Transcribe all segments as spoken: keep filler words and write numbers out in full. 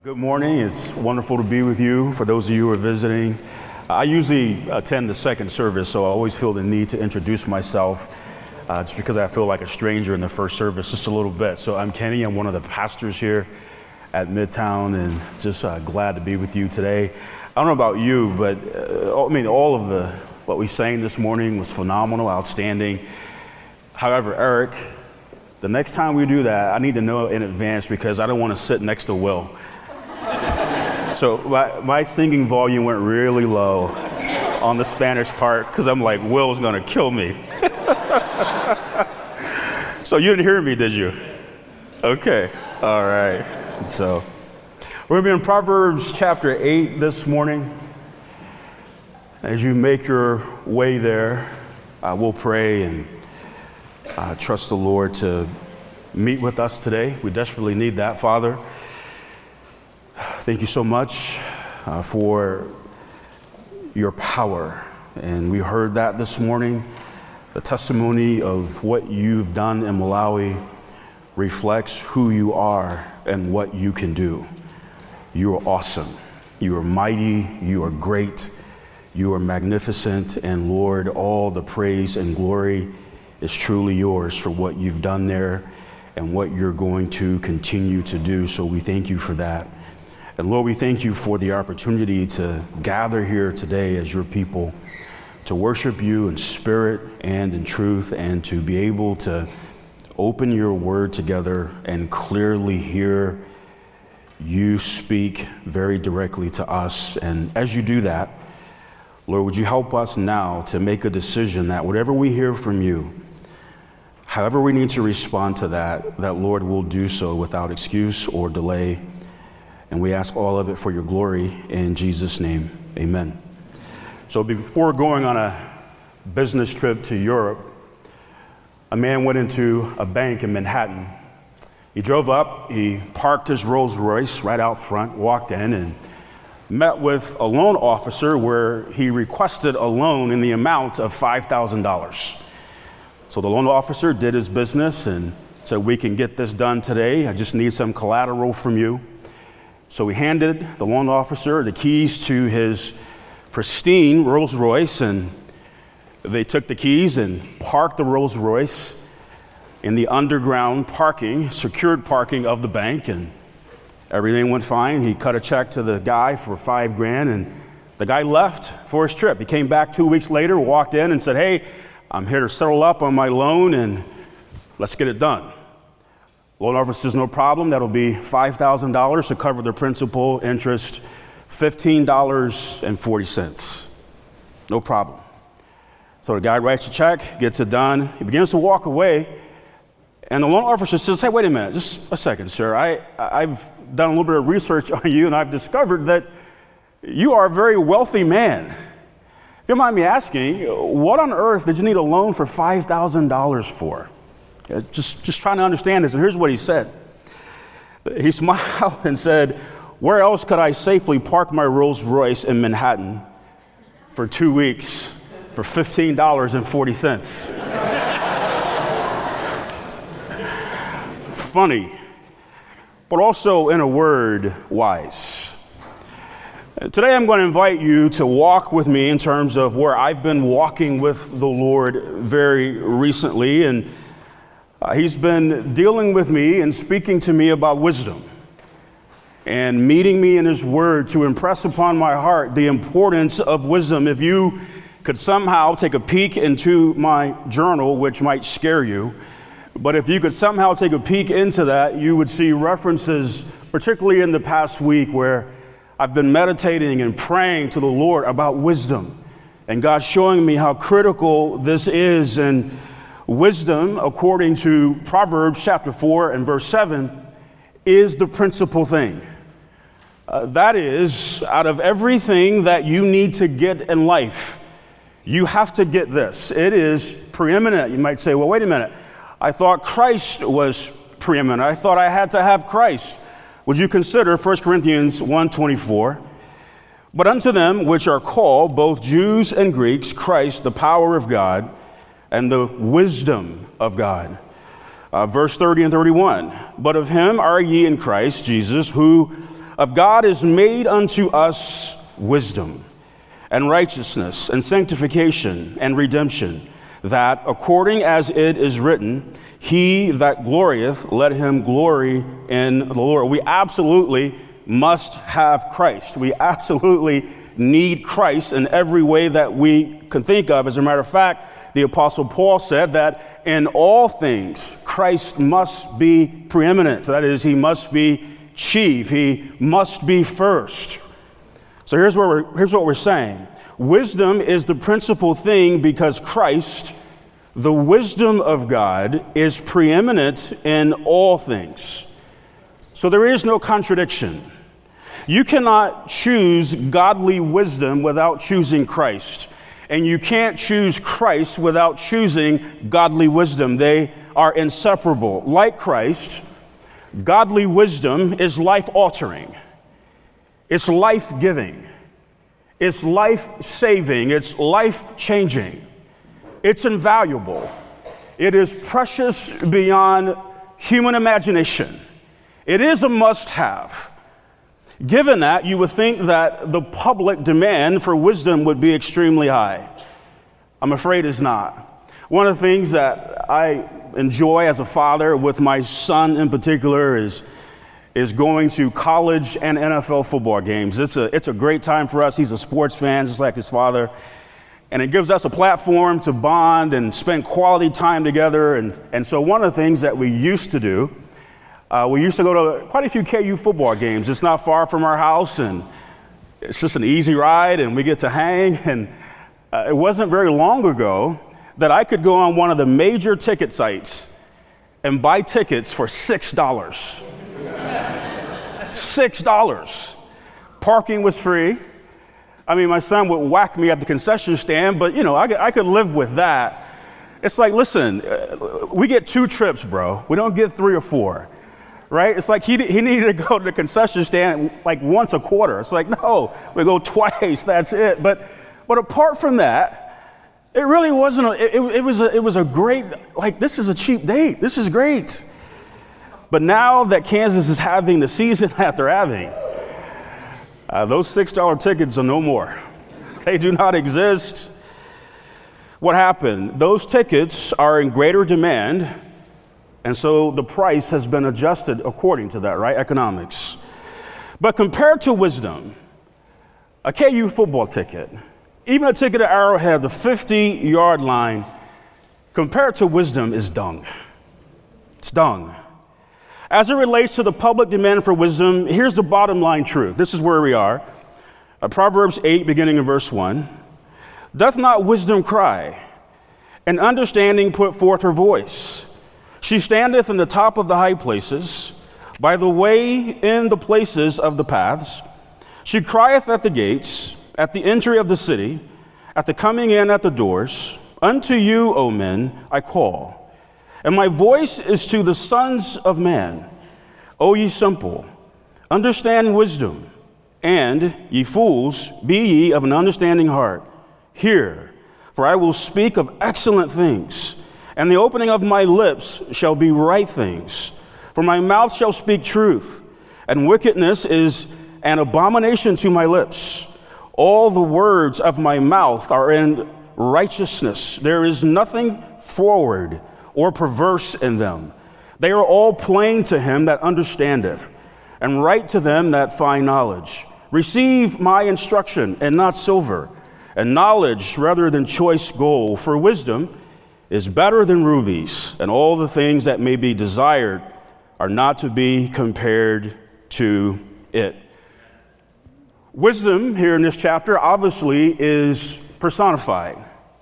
Good morning. It's wonderful to be with you. For those of you who are visiting, I usually attend the second service, so I always feel the need to introduce myself uh, just because I feel like a stranger in the first service just a little bit. So I'm Kenny. I'm one of the pastors here at Midtown, and just uh, glad to be with you today. I don't know about you, but uh, I mean, all of the what we sang this morning was phenomenal, outstanding. However, Eric, the next time we do that, I need to know in advance because I don't want to sit next to Will. So my, my singing volume went really low on the Spanish part because I'm like, Will's gonna kill me. So you didn't hear me, did you? Okay, all right. So we're gonna be in Proverbs chapter eight this morning. As you make your way there, uh, we'll pray and uh, trust the Lord to meet with us today. We desperately need that, Father. Thank you so much uh, for your power. And we heard that this morning. The testimony of what you've done in Malawi reflects who you are and what you can do. You are awesome. You are mighty. You are great. You are magnificent. And Lord, all the praise and glory is truly yours for what you've done there and what you're going to continue to do. So we thank you for that. And Lord, we thank you for the opportunity to gather here today as your people, to worship you in spirit and in truth, and to be able to open your word together and clearly hear you speak very directly to us. And as you do that, Lord, would you help us now to make a decision that whatever we hear from you, however we need to respond to that, that Lord will do so without excuse or delay. And we ask all of it for your glory in Jesus' name, amen. So before going on a business trip to Europe, a man went into a bank in Manhattan. He drove up, he parked his Rolls Royce right out front, walked in and met with a loan officer where he requested a loan in the amount of five thousand dollars. So the loan officer did his business and said, we can get this done today. I just need some collateral from you. So we handed the loan officer the keys to his pristine Rolls Royce, and they took the keys and parked the Rolls Royce in the underground parking, secured parking of the bank, and everything went fine. He cut a check to the guy for five grand, and the guy left for his trip. He came back two weeks later, walked in and said, hey, I'm here to settle up on my loan, and let's get it done. Loan officer says, no problem. That'll be five thousand dollars to cover the principal, interest, fifteen dollars and forty cents. No problem. So the guy writes a check, gets it done. He begins to walk away. And the loan officer says, hey, wait a minute, just a second, sir. I, I've done a little bit of research on you, and I've discovered that you are a very wealthy man. If you don't mind me asking, what on earth did you need a loan for five thousand dollars for? Just, just trying to understand this. And here's what he said. He smiled and said, where else could I safely park my Rolls Royce in Manhattan for two weeks for fifteen dollars and forty cents? Funny, but also in a word, wise. Today I'm going to invite you to walk with me in terms of where I've been walking with the Lord very recently, and Uh, he's been dealing with me and speaking to me about wisdom and meeting me in his word to impress upon my heart the importance of wisdom. If you could somehow take a peek into my journal, which might scare you, but if you could somehow take a peek into that, you would see references, particularly in the past week, where I've been meditating and praying to the Lord about wisdom, and God's showing me how critical this is. And wisdom, according to Proverbs chapter four and verse seven, is the principal thing. Uh, that is, out of everything that you need to get in life, you have to get this. It is preeminent. You might say, well, wait a minute. I thought Christ was preeminent. I thought I had to have Christ. Would you consider First Corinthians one twenty-four? But unto them which are called, both Jews and Greeks, Christ, the power of God, and the wisdom of God. Uh, verse thirty and thirty-one, but of him are ye in Christ Jesus, who of God is made unto us wisdom and righteousness and sanctification and redemption, that according as it is written, he that glorieth, let him glory in the Lord. We absolutely must have Christ. We absolutely need Christ in every way that we can think of. As a matter of fact, the Apostle Paul said that in all things, Christ must be preeminent. That is, he must be chief. He must be first. So here's what we're, here's what we're saying. Wisdom is the principal thing because Christ, the wisdom of God, is preeminent in all things. So there is no contradiction. You cannot choose godly wisdom without choosing Christ. And you can't choose Christ without choosing godly wisdom. They are inseparable. Like Christ, godly wisdom is life-altering. It's life-giving. It's life-saving. It's life-changing. It's invaluable. It is precious beyond human imagination. It is a must-have. Given that, you would think that the public demand for wisdom would be extremely high. I'm afraid it's not. One of the things that I enjoy as a father with my son in particular is, is going to college and N F L football games. It's a, it's a great time for us. He's a sports fan, just like his father. And it gives us a platform to bond and spend quality time together. And, and so one of the things that we used to do, Uh, we used to go to quite a few K U football games. It's not far from our house, and it's just an easy ride, and we get to hang. And uh, it wasn't very long ago that I could go on one of the major ticket sites and buy tickets for six dollars. six dollars. Parking was free. I mean, my son would whack me at the concession stand, but, you know, I could, I could live with that. It's like, listen, uh, we get two trips, bro. We don't get three or four. Right? It's like he he needed to go to the concession stand like once a quarter. It's like, no, we go twice, that's it. But but apart from that, it really wasn't, a, it, it, was a, it was a great, like, this is a cheap date. This is great. But now that Kansas is having the season that they're having, uh, those six dollar tickets are no more. They do not exist. What happened? Those tickets are in greater demand. And so the price has been adjusted according to that, right? Economics. But compared to wisdom, a K U football ticket, even a ticket at Arrowhead, the fifty-yard line, compared to wisdom is dung. It's dung. As it relates to the public demand for wisdom, here's the bottom line truth. This is where we are. Uh, Proverbs eight, beginning in verse one. Doth not wisdom cry, and understanding put forth her voice? She standeth in the top of the high places, by the way in the places of the paths. She crieth at the gates, at the entry of the city, at the coming in at the doors. Unto you, O men, I call, and my voice is to the sons of man. O ye simple, understand wisdom, and ye fools, be ye of an understanding heart. Hear, for I will speak of excellent things, and the opening of my lips shall be right things. For my mouth shall speak truth, and wickedness is an abomination to my lips. All the words of my mouth are in righteousness. There is nothing forward or perverse in them. They are all plain to him that understandeth, and right to them that find knowledge. Receive my instruction, and not silver, and knowledge rather than choice gold. For wisdom is better than rubies, and all the things that may be desired are not to be compared to it. Wisdom here in this chapter obviously is personified,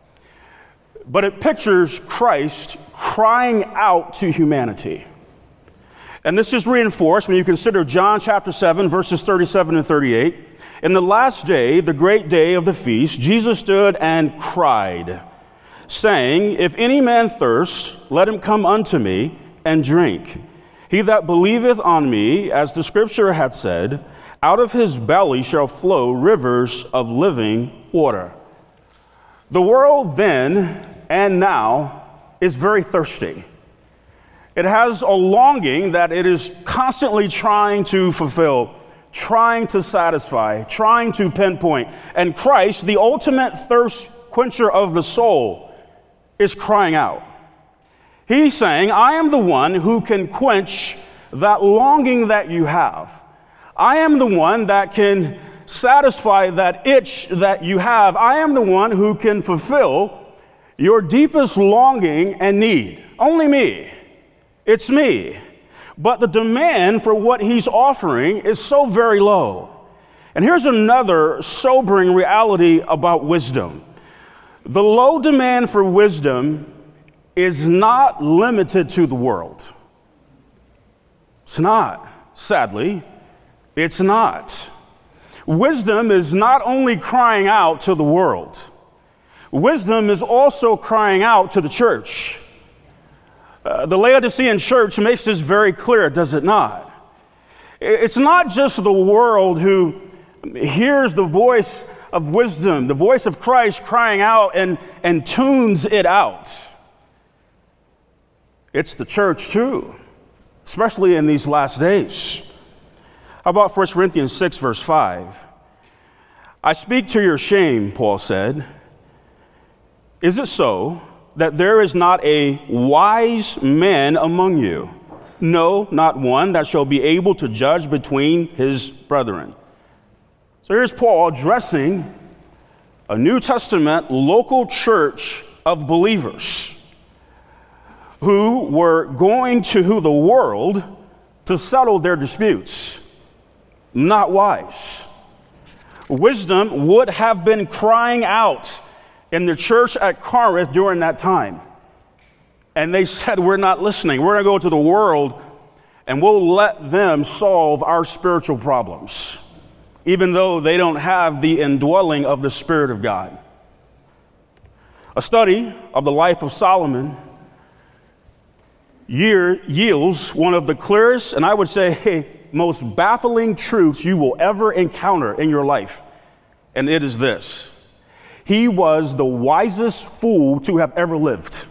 but it pictures Christ crying out to humanity. And this is reinforced when you consider John chapter seven, verses thirty-seven and thirty-eight. In the last day, the great day of the feast, Jesus stood and cried, saying, If any man thirst, let him come unto me and drink. He that believeth on me, as the scripture hath said, out of his belly shall flow rivers of living water. The world then and now is very thirsty. It has a longing that it is constantly trying to fulfill trying to satisfy, trying to pinpoint. And Christ, the ultimate thirst quencher of the soul, is crying out. He's saying, I am the one who can quench that longing that you have. I am the one that can satisfy that itch that you have. I am the one who can fulfill your deepest longing and need. Only me. It's me. But the demand for what he's offering is so very low. And here's another sobering reality about wisdom. The low demand for wisdom is not limited to the world. It's not, sadly. It's not. Wisdom is not only crying out to the world. Wisdom is also crying out to the church. Uh, the Laodicean church makes this very clear, does it not? It's not just the world who hears the voice of wisdom, the voice of Christ crying out and, and tunes it out. It's the church too, especially in these last days. How about First Corinthians six, verse five? I speak to your shame, Paul said. Is it so that there is not a wise man among you? No, not one that shall be able to judge between his brethren. So here's Paul addressing a New Testament local church of believers who were going to the world to settle their disputes. Not wise. Wisdom would have been crying out in the church at Corinth during that time. And they said, we're not listening. We're going to go to the world and we'll let them solve our spiritual problems, even though they don't have the indwelling of the Spirit of God. A study of the life of Solomon year yields one of the clearest, and I would say most baffling truths you will ever encounter in your life. And it is this: he was the wisest fool to have ever lived.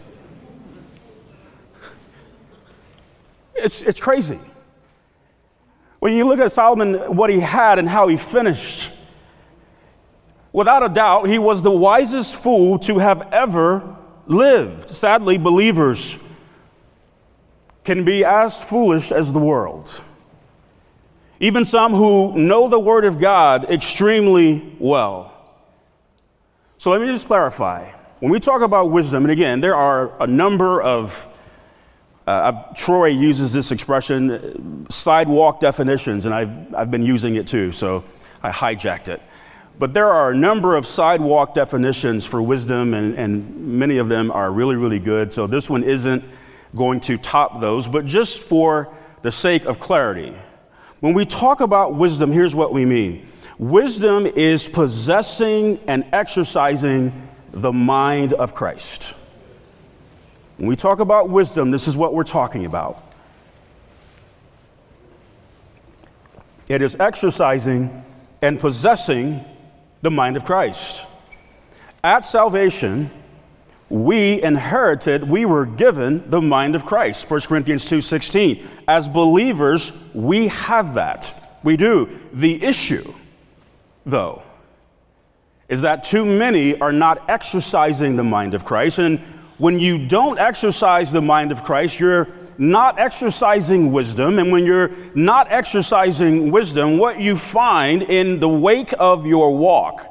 It's, it's crazy. When you look at Solomon, what he had and how he finished, without a doubt, he was the wisest fool to have ever lived. Sadly, believers can be as foolish as the world. Even some who know the Word of God extremely well. So let me just clarify. When we talk about wisdom, and again, there are a number of, uh, I've, Troy uses this expression, sidewalk definitions, and I've, I've been using it too, so I hijacked it. But there are a number of sidewalk definitions for wisdom, and, and many of them are really, really good. So this one isn't going to top those, but just for the sake of clarity, when we talk about wisdom, here's what we mean. Wisdom is possessing and exercising the mind of Christ. When we talk about wisdom, this is what we're talking about. It is exercising and possessing the mind of Christ. At salvation, we inherited, we were given the mind of Christ. First Corinthians two sixteen. As believers, we have that. We do. The issue, though, is that too many are not exercising the mind of Christ. And when you don't exercise the mind of Christ, you're not exercising wisdom. And when you're not exercising wisdom, what you find in the wake of your walk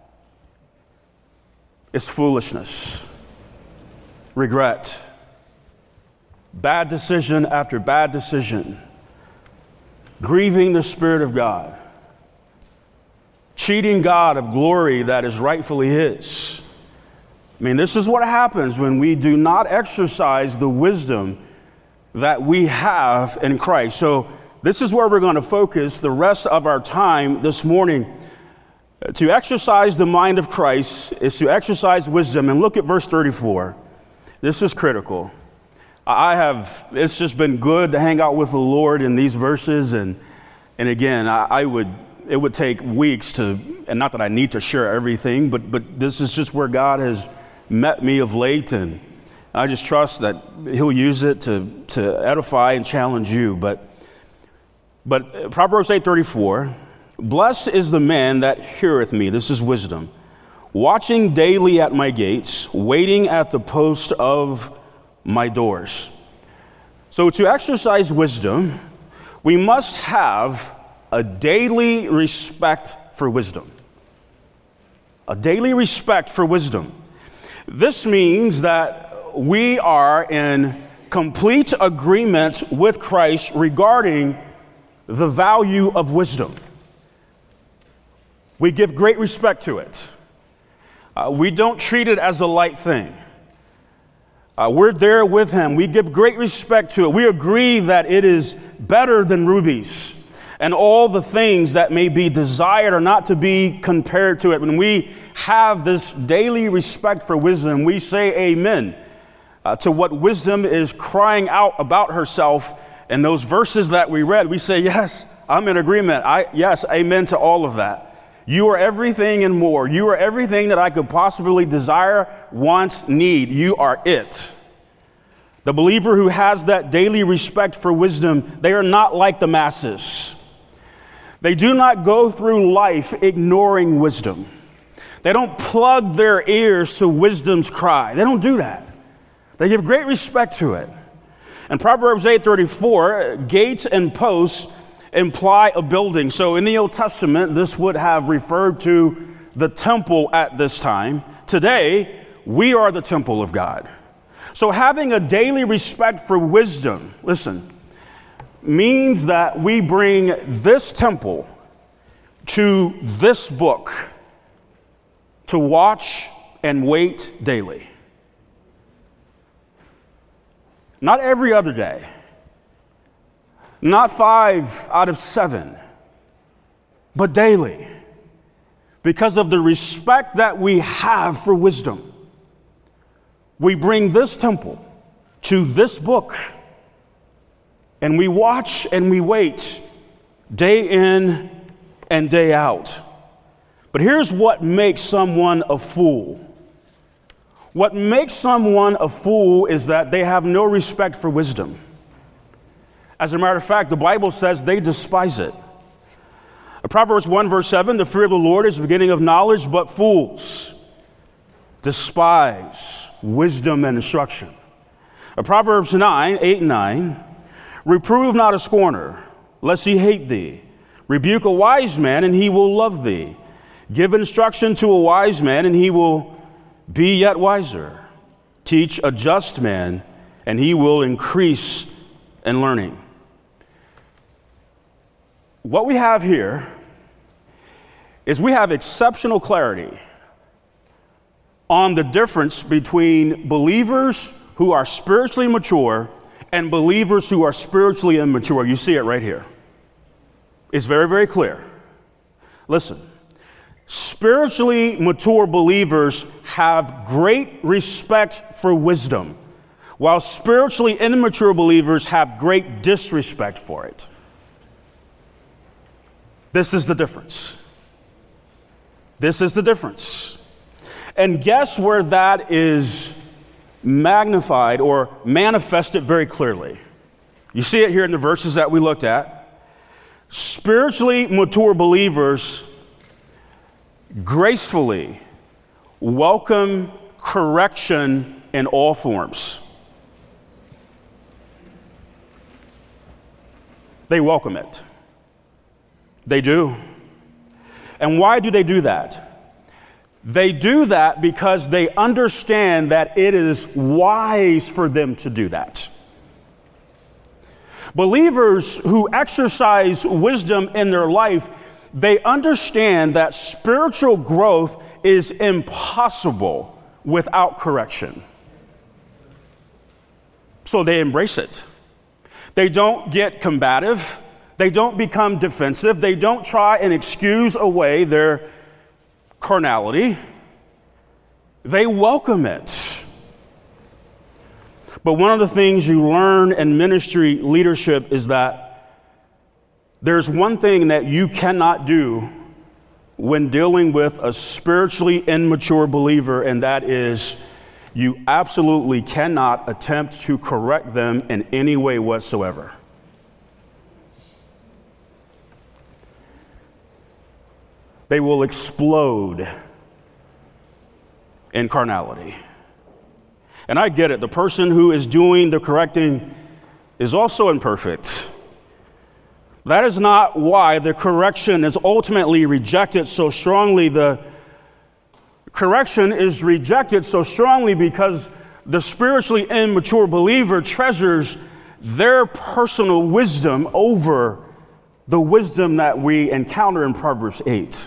is foolishness, regret, bad decision after bad decision, grieving the Spirit of God, cheating God of glory that is rightfully His. I mean, this is what happens when we do not exercise the wisdom that we have in Christ. So this is where we're going to focus the rest of our time this morning. To exercise the mind of Christ is to exercise wisdom. And look at verse thirty-four. This is critical. I have, it's just been good to hang out with the Lord in these verses. And, and again, I, I would, it would take weeks to, and not that I need to share everything, but, but this is just where God has met me of late. And I just trust that He'll use it to, to edify and challenge you. But But Proverbs eight thirty-four, blessed is the man that heareth me, this is wisdom, watching daily at my gates, waiting at the post of my doors. So to exercise wisdom, we must have a daily respect for wisdom. A daily respect for wisdom. This means that we are in complete agreement with Christ regarding the value of wisdom. We give great respect to it. Uh, we don't treat it as a light thing. Uh, we're there with him. We give great respect to it. We agree that it is better than rubies, and all the things that may be desired are not to be compared to it. When we have this daily respect for wisdom, we say amen uh, to what wisdom is crying out about herself. And those verses that we read, we say, yes, I'm in agreement. I, yes, amen to all of that. You are everything and more. You are everything that I could possibly desire, want, need. You are it. The believer who has that daily respect for wisdom, they are not like the masses. They do not go through life ignoring wisdom. They don't plug their ears to wisdom's cry. They don't do that. They give great respect to it. In Proverbs eight thirty-four, gates and posts imply a building. So in the Old Testament, this would have referred to the temple at this time. Today, we are the temple of God. So having a daily respect for wisdom, listen, means that we bring this temple to this book to watch and wait daily. Not every other day. Not five out of seven, but daily. Because of the respect that we have for wisdom, we bring this temple to this book, and we watch and we wait day in and day out. But here's what makes someone a fool. What makes someone a fool is that they have no respect for wisdom. As a matter of fact, the Bible says they despise it. Proverbs one verse seven, the fear of the Lord is the beginning of knowledge, but fools despise wisdom and instruction. Proverbs nine, eight and nine, reprove not a scorner, lest he hate thee. Rebuke a wise man, and he will love thee. Give instruction to a wise man, and he will be yet wiser. Teach a just man, and he will increase in learning. What we have here is we have exceptional clarity on the difference between believers who are spiritually mature and believers who are spiritually immature. You see it right here. It's very, very clear. Listen, spiritually mature believers have great respect for wisdom, while spiritually immature believers have great disrespect for it. This is the difference. This is the difference. And guess where that is magnified or manifested very clearly? You see it here in the verses that we looked at. Spiritually mature believers gracefully welcome correction in all forms. They welcome it. They do. And why do they do that? They do that because they understand that it is wise for them to do that. Believers who exercise wisdom in their life, they understand that spiritual growth is impossible without correction. So they embrace it. They don't get combative. They don't become defensive. They don't try and excuse away their carnality. They welcome it. But one of the things you learn in ministry leadership is that there's one thing that you cannot do when dealing with a spiritually immature believer, and that is you absolutely cannot attempt to correct them in any way whatsoever. they will explode in carnality. And I get it. The person who is doing the correcting is also imperfect. That is not why the correction is ultimately rejected so strongly. The correction is rejected so strongly because the spiritually immature believer treasures their personal wisdom over the wisdom that we encounter in Proverbs eight.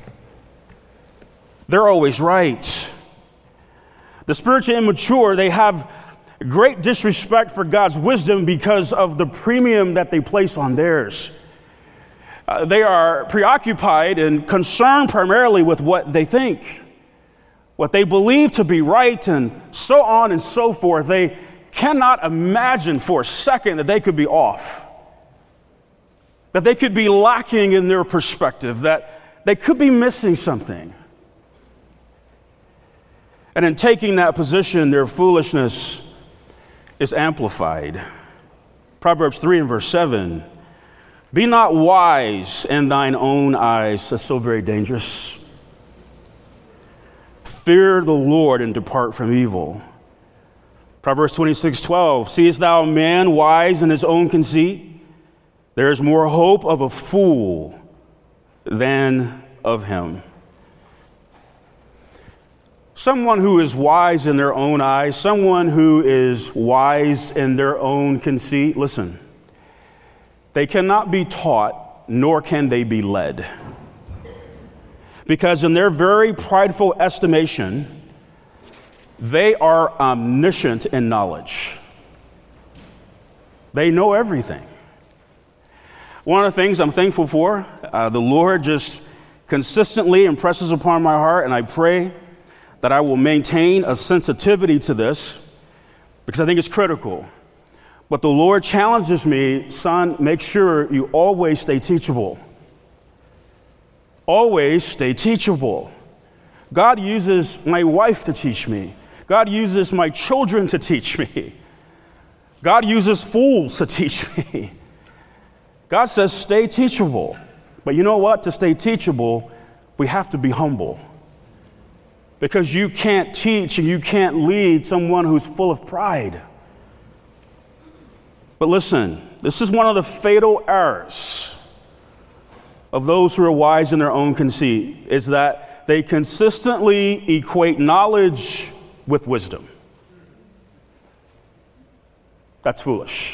They're always right. The spiritually immature, they have great disrespect for God's wisdom because of the premium that they place on theirs. Uh, they are preoccupied and concerned primarily with what they think, what they believe to be right, and so on and so forth. They cannot imagine for a second that they could be off, that they could be lacking in their perspective, that they could be missing something. And in taking that position, their foolishness is amplified. Proverbs three and verse seven, be not wise in thine own eyes. That's so very dangerous. Fear the Lord and depart from evil. Proverbs twenty-six twelve, seest thou a man wise in his own conceit? There is more hope of a fool than of him. Someone who is wise in their own eyes, someone who is wise in their own conceit, listen, they cannot be taught, nor can they be led. Because in their very prideful estimation, they are omniscient in knowledge. They know everything. One of the things I'm thankful for, uh, the Lord just consistently impresses upon my heart, and I pray that I will maintain a sensitivity to this because I think it's critical. But the Lord challenges me, son, make sure you always stay teachable. Always stay teachable. God uses my wife to teach me. God uses my children to teach me. God uses fools to teach me. God says stay teachable. But you know what? To stay teachable, we have to be humble. Because you can't teach and you can't lead someone who's full of pride. But listen, this is one of the fatal errors of those who are wise in their own conceit, is that they consistently equate knowledge with wisdom. That's foolish.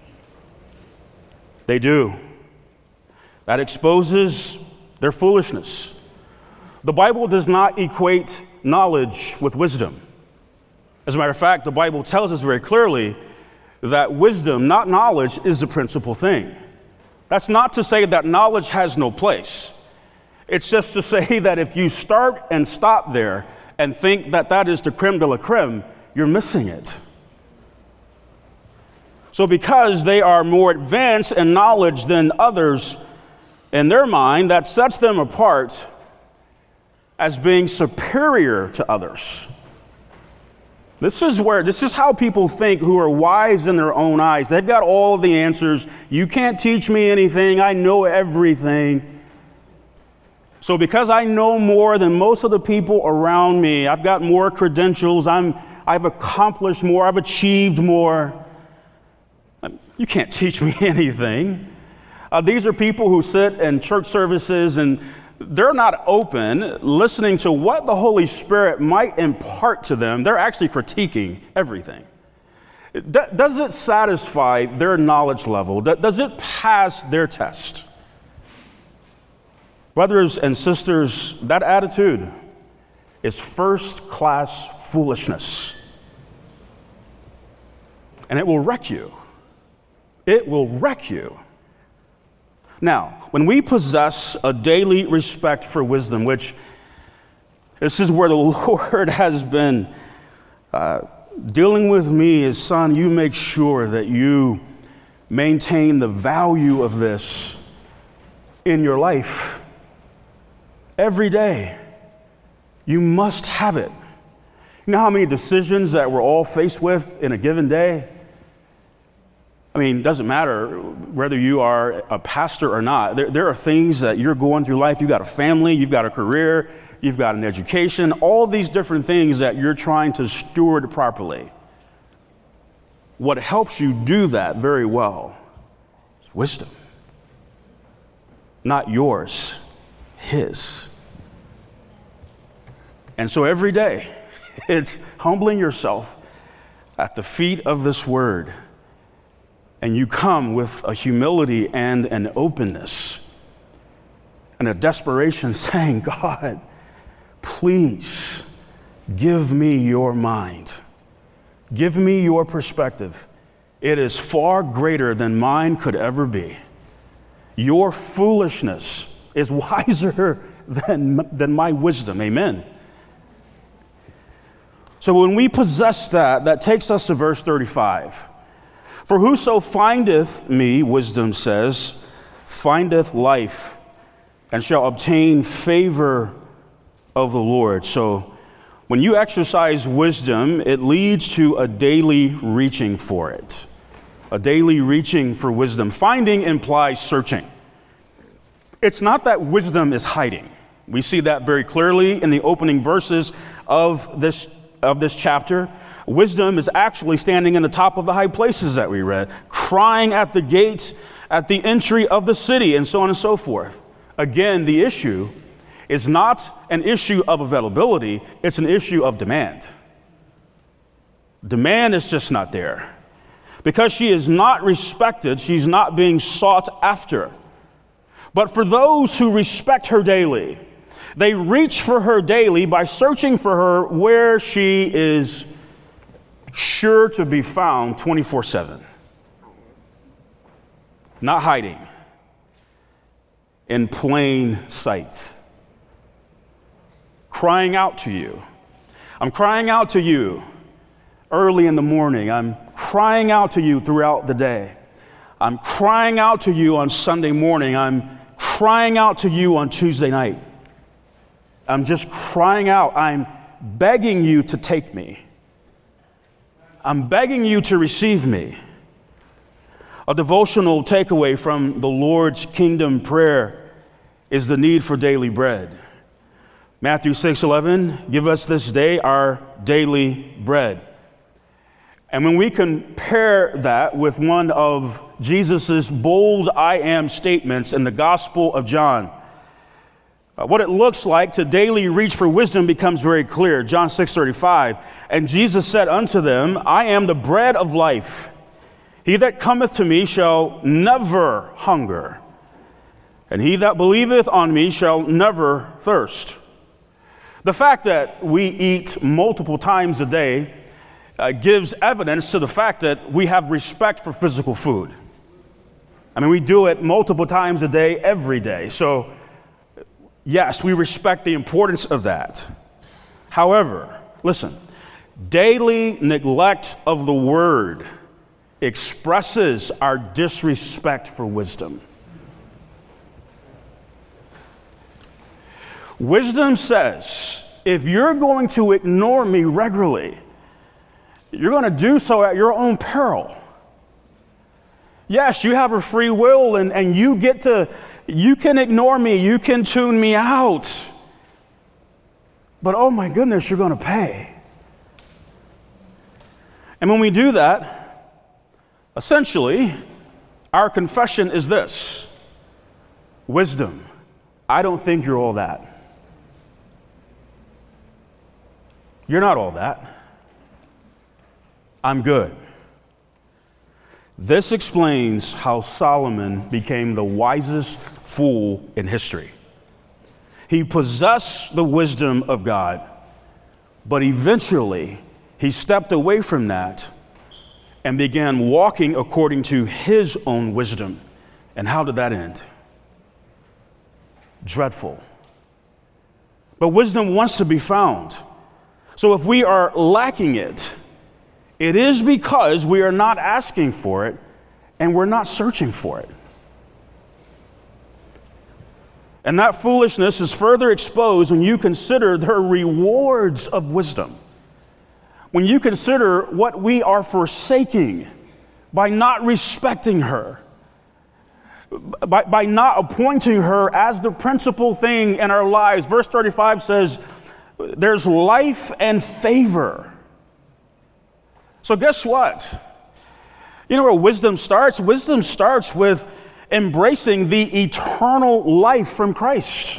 They do. That exposes their foolishness. The Bible does not equate knowledge with wisdom. As a matter of fact, the Bible tells us very clearly that wisdom, not knowledge, is the principal thing. That's not to say that knowledge has no place. It's just to say that if you start and stop there and think that that is the creme de la creme, you're missing it. So because they are more advanced in knowledge than others in their mind, that sets them apart as being superior to others. This is where, this is how people think who are wise in their own eyes. They've got all the answers. You can't teach me anything. I know everything. So because I know more than most of the people around me, I've got more credentials, I'm, I've accomplished more, I've achieved more. You can't teach me anything. Uh, these are people who sit in church services and they're not open, listening to what the Holy Spirit might impart to them. They're actually critiquing everything. Does it satisfy their knowledge level? Does it pass their test? Brothers and sisters, that attitude is first-class foolishness. And it will wreck you. It will wreck you. Now, when we possess a daily respect for wisdom, which this is where the Lord has been uh, dealing with me, is, son, you make sure that you maintain the value of this in your life. Every day, you must have it. You know how many decisions that we're all faced with in a given day? I mean, it doesn't matter whether you are a pastor or not. There, there are things that you're going through life. You've got a family, you've got a career, you've got an education, all these different things that you're trying to steward properly. What helps you do that very well is wisdom. Not yours, his. And so every day, it's humbling yourself at the feet of this word. And you come with a humility and an openness and a desperation saying, God, please give me your mind. Give me your perspective. It is far greater than mine could ever be. Your foolishness is wiser than, than my wisdom. Amen. So when we possess that, that takes us to verse thirty-five. For whoso findeth me, wisdom says, findeth life, and shall obtain favor of the Lord. So when you exercise wisdom, it leads to a daily reaching for it. A daily reaching for wisdom. Finding implies searching. It's not that wisdom is hiding. We see that very clearly in the opening verses of this, of this chapter. Wisdom is actually standing in the top of the high places that we read, crying at the gate, at the entry of the city, and so on and so forth. Again, the issue is not an issue of availability, it's an issue of demand. Demand is just not there. Because she is not respected, she's not being sought after. But for those who respect her daily, they reach for her daily by searching for her where she is sure to be found twenty-four seven. Not hiding. In plain sight. Crying out to you. I'm crying out to you early in the morning. I'm crying out to you throughout the day. I'm crying out to you on Sunday morning. I'm crying out to you on Tuesday night. I'm just crying out. I'm begging you to take me. I'm begging you to receive me. A devotional takeaway from the Lord's kingdom prayer is the need for daily bread. Matthew six eleven, give us this day our daily bread. And when we compare that with one of Jesus' bold I am statements in the Gospel of John, uh, what it looks like to daily reach for wisdom becomes very clear. John six thirty-five, and Jesus said unto them, I am the bread of life. He that cometh to me shall never hunger, and he that believeth on me shall never thirst. The fact that we eat multiple times a day uh, gives evidence to the fact that we have respect for physical food. I mean, we do it multiple times a day, every day. So, yes, we respect the importance of that. However, listen, daily neglect of the word expresses our disrespect for wisdom. Wisdom says, if you're going to ignore me regularly, you're going to do so at your own peril. Yes, you have a free will and, and you get to, you can ignore me, you can tune me out. But oh my goodness, you're going to pay. And when we do that, essentially, our confession is this: wisdom, I don't think you're all that. You're not all that. I'm good. This explains how Solomon became the wisest fool in history. He possessed the wisdom of God, but eventually he stepped away from that and began walking according to his own wisdom. And how did that end? Dreadful. But wisdom wants to be found. So if we are lacking it, it is because we are not asking for it and we're not searching for it. And that foolishness is further exposed when you consider the rewards of wisdom. When you consider what we are forsaking by not respecting her, by, by not appointing her as the principal thing in our lives. Verse thirty-five says, there's life and favor. So guess what? You know where wisdom starts? Wisdom starts with embracing the eternal life from Christ.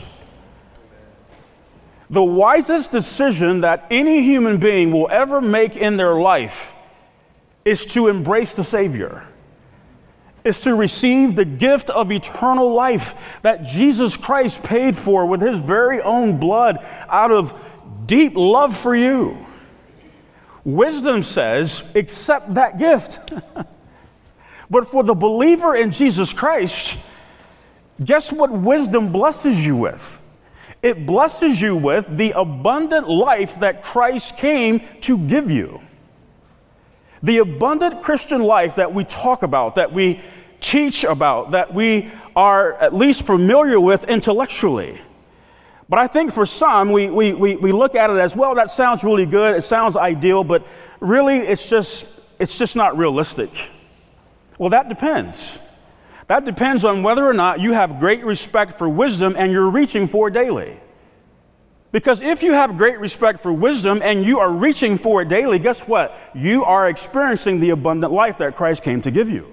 The wisest decision that any human being will ever make in their life is to embrace the Savior, is to receive the gift of eternal life that Jesus Christ paid for with his very own blood out of deep love for you. Wisdom says, accept that gift. But for the believer in Jesus Christ, guess what wisdom blesses you with? It blesses you with the abundant life that Christ came to give you. The abundant Christian life that we talk about, that we teach about, that we are at least familiar with intellectually. But I think for some, we, we, we, we look at it as, well, that sounds really good, it sounds ideal, but really it's just, it's just not realistic. Well, that depends. That depends on whether or not you have great respect for wisdom and you're reaching for it daily. Because if you have great respect for wisdom and you are reaching for it daily, guess what? You are experiencing the abundant life that Christ came to give you.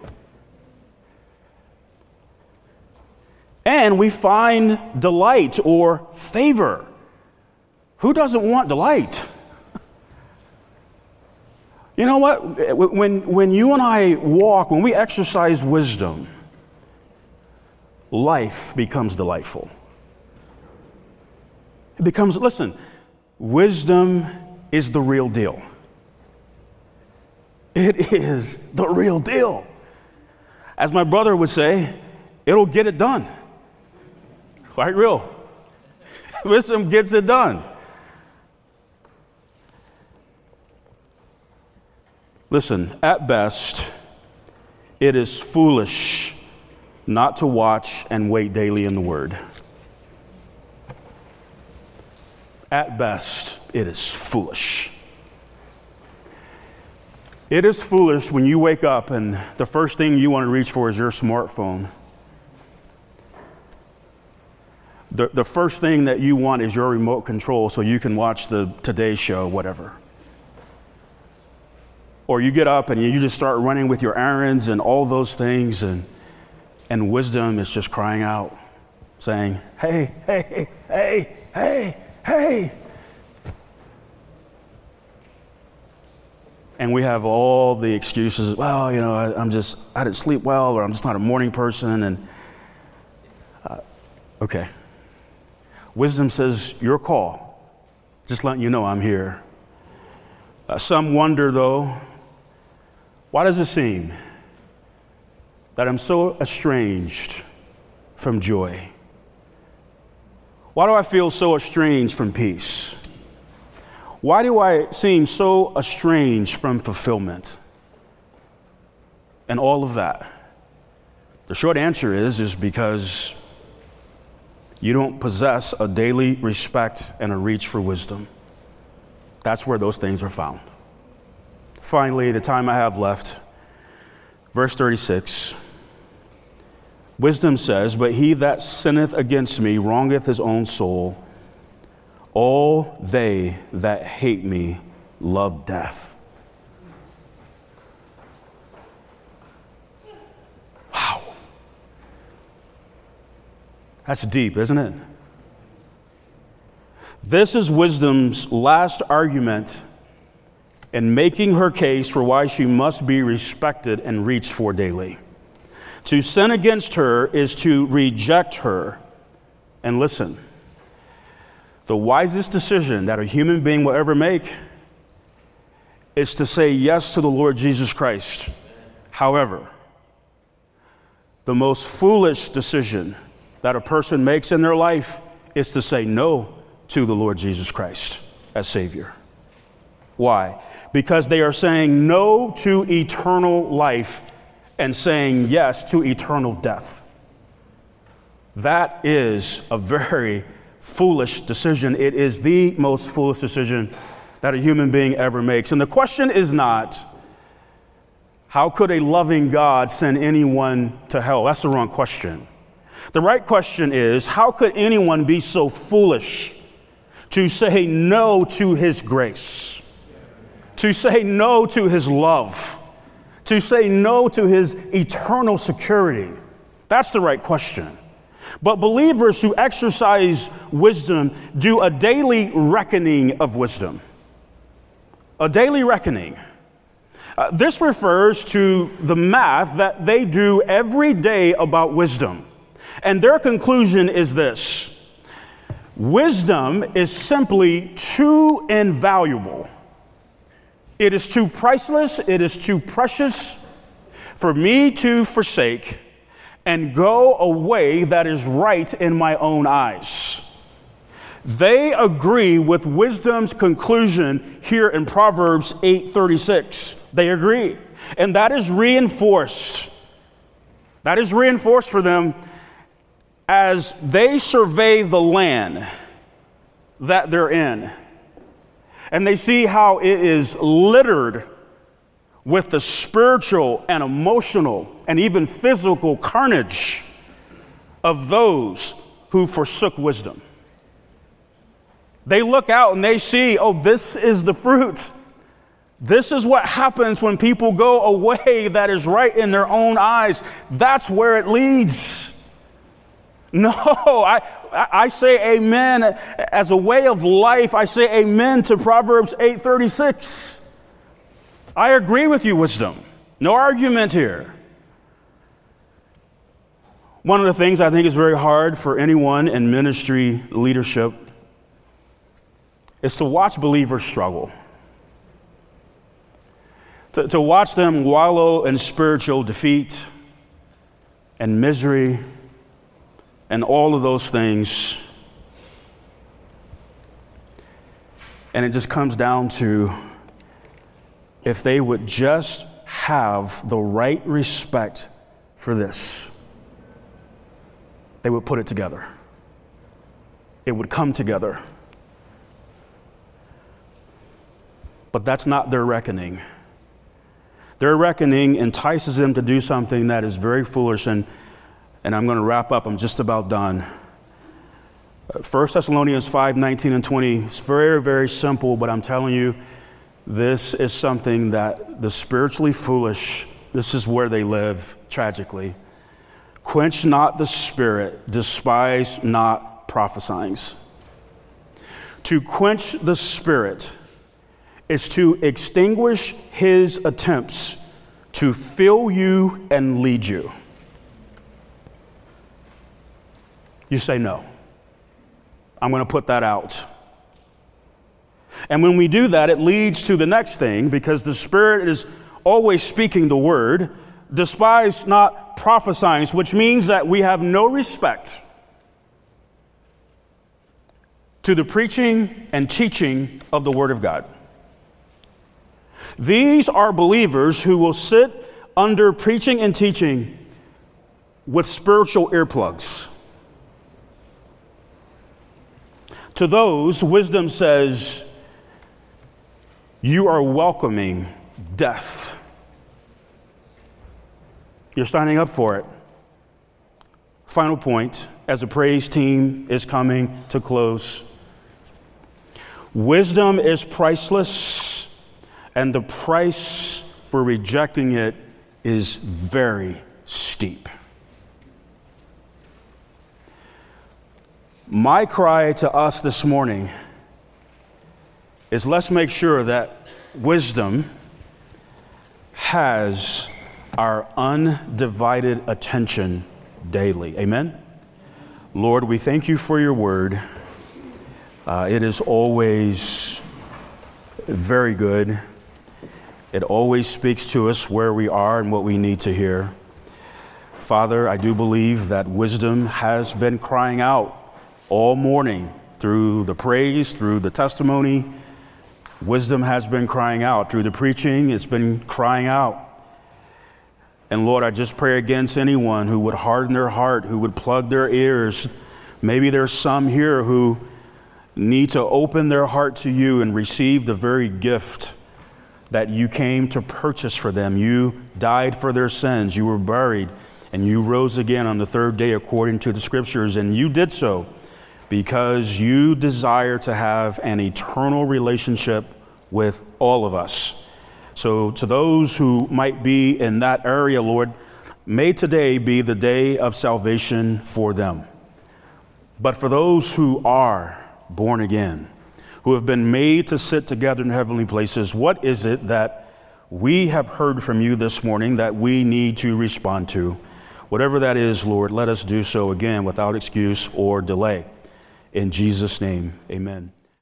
And we find delight or favor. Who doesn't want delight? You know what? When, when you and I walk, when we exercise wisdom, life becomes delightful. It becomes, listen, wisdom is the real deal. It is the real deal. As my brother would say, it'll get it done. Quite real. Wisdom gets it done. Listen, at best, it is foolish not to watch and wait daily in the Word. At best, it is foolish. It is foolish when you wake up and the first thing you want to reach for is your smartphone. The, the first thing that you want is your remote control so you can watch the Today Show, whatever. Or you get up and you just start running with your errands and all those things, and and wisdom is just crying out, saying, hey, hey, hey, hey, hey. And we have all the excuses, well, you know, I, I'm just, I didn't sleep well, or I'm just not a morning person, and uh, okay. Wisdom says, your call. Just letting you know I'm here. Uh, some wonder, though, why does it seem that I'm so estranged from joy? Why do I feel so estranged from peace? Why do I seem so estranged from fulfillment? And all of that. The short answer is, is because you don't possess a daily respect and a reach for wisdom. That's where those things are found. Finally, the time I have left, verse thirty-six. Wisdom says, but he that sinneth against me wrongeth his own soul. All they that hate me love death. Wow. That's deep, isn't it? This is wisdom's last argument in making her case for why she must be respected and reached for daily. To sin against her is to reject her. And listen, the wisest decision that a human being will ever make is to say yes to the Lord Jesus Christ. However, the most foolish decision that a person makes in their life is to say no to the Lord Jesus Christ as Savior. Why? Because they are saying no to eternal life and saying yes to eternal death. That is a very foolish decision. It is the most foolish decision that a human being ever makes. And the question is not, How could a loving God send anyone to hell? That's the wrong question. The right question is, how could anyone be so foolish to say no to his grace, to say no to his love, to say no to his eternal security? That's the right question. But believers who exercise wisdom do a daily reckoning of wisdom. A daily reckoning. Uh, this refers to the math that they do every day about wisdom. And their conclusion is this: wisdom is simply too invaluable. It is too priceless, it is too precious for me to forsake and go a way that is right in my own eyes. They agree with wisdom's conclusion here in Proverbs eight thirty-six. They agree. And that is reinforced. That is reinforced for them as they survey the land that they're in. And they see how it is littered with the spiritual and emotional and even physical carnage of those who forsook wisdom. They look out and they see, oh, this is the fruit. This is what happens when people go a way that is right in their own eyes. That's where it leads. No, I, I say amen as a way of life. I say amen to Proverbs eight thirty-six. I agree with you, wisdom. No argument here. One of the things I think is very hard for anyone in ministry leadership is to watch believers struggle. To, to watch them wallow in spiritual defeat and misery and all of those things. And it just comes down to, if they would just have the right respect for this, they would put it together. It would come together. But that's not their reckoning. Their reckoning entices them to do something that is very foolish, and, and I'm going to wrap up. I'm just about done. First Thessalonians five nineteen and twenty. It's very, very simple, but I'm telling you, this is something that the spiritually foolish, this is where they live, tragically. Quench not the spirit, despise not prophesying. To quench the spirit is to extinguish his attempts to fill you and lead you. You say no. I'm going to put that out. And when we do that, it leads to the next thing, because the Spirit is always speaking the word. Despise not prophesying, which means that we have no respect to the preaching and teaching of the Word of God. These are believers who will sit under preaching and teaching with spiritual earplugs. To those, wisdom says, you are welcoming death. You're signing up for it. Final point, as the praise team is coming to close. Wisdom is priceless, and the price for rejecting it is very steep. My cry to us this morning is, let's make sure that wisdom has our undivided attention daily. Amen? Lord, we thank you for your word. Uh, it is always very good. It always speaks to us where we are and what we need to hear. Father, I do believe that wisdom has been crying out all morning through the praise, through the testimony. Wisdom has been crying out through the preaching. It's been crying out. And Lord, I just pray against anyone who would harden their heart, who would plug their ears. Maybe there's some here who need to open their heart to you and receive the very gift that you came to purchase for them. You died for their sins. You were buried, and you rose again on the third day according to the scriptures. And you did so because you desire to have an eternal relationship with all of us. So to those who might be in that area, Lord, may today be the day of salvation for them. But for those who are born again, who have been made to sit together in heavenly places, what is it that we have heard from you this morning that we need to respond to? Whatever that is, Lord, let us do so again without excuse or delay. In Jesus' name, amen.